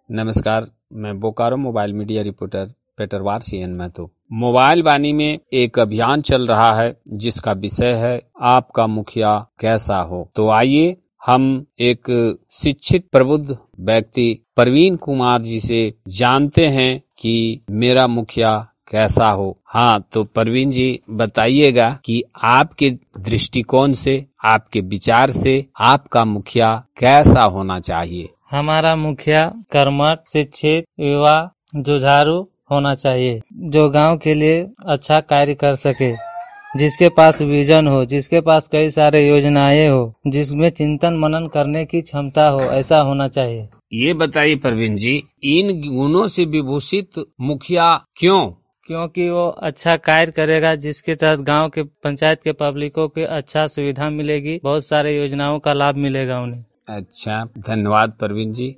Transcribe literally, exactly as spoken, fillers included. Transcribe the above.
नमस्कार, मैं Bokaro mobile media reporter Peterwar C N Mahto. Mobile Vaani में एक अभियान चल रहा है जिसका विषय है आपका मुखिया कैसा हो। तो आइए हम एक शिक्षित प्रबुद्ध व्यक्ति प्रवीण कुमार जी से जानते हैं कि मेरा मुखिया कैसा हो। हाँ, तो प्रवीण जी बताइएगा कि आपके दृष्टिकोण से, आपके विचार से आपका मुखिया कैसा होना चाहिए। हमारा मुखिया कर्मठ, शिक्षित, युवा, जुझारू होना चाहिए, जो गांव के लिए अच्छा कार्य कर सके, जिसके पास विजन हो, जिसके पास कई सारे योजनाएं हो, जिसमें चिंतन मनन करने की क्षमता हो, ऐसा होना चाहिए। ये बताइए प्रवीण जी, इन गुणों से विभूषित मुखिया क्यों? क्योंकि वो अच्छा कार्य करेगा, जिसके तहत गांव के पंचायत के पब्लिकों के अच्छा सुविधा मिलेगी, बहुत सारे योजनाओं का लाभ मिलेगा उन्हें। अच्छा, धन्यवाद प्रवीण जी।